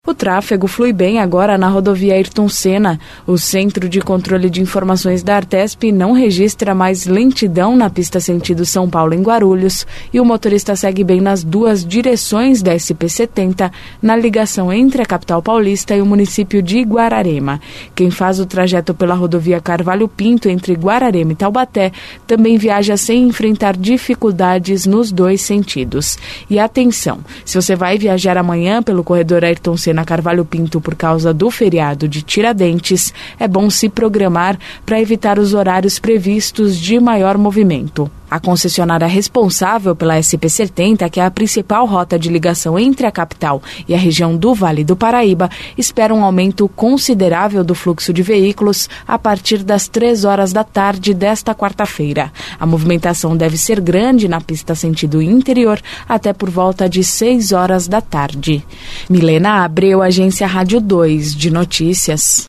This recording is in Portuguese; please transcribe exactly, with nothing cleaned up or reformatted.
O tráfego flui bem agora na rodovia Ayrton Senna. O Centro de Controle de Informações da Artesp não registra mais lentidão na pista sentido São Paulo em Guarulhos e o motorista segue bem nas duas direções da S P setenta, na ligação entre a capital paulista e o município de Guararema. Quem faz o trajeto pela rodovia Carvalho Pinto entre Guararema e Taubaté também viaja sem enfrentar dificuldades nos dois sentidos. E atenção, se você vai viajar amanhã pelo corredor Ayrton Senna Carvalho Pinto por causa do feriado de Tiradentes, é bom se programar para evitar os horários previstos de maior movimento. A concessionária responsável pela S P setenta, que é a principal rota de ligação entre a capital e a região do Vale do Paraíba, espera um aumento considerável do fluxo de veículos a partir das três horas da tarde desta quarta-feira. A movimentação deve ser grande na pista sentido interior até por volta de seis horas da tarde. Milena Abreu, Agência Rádio dois de Notícias.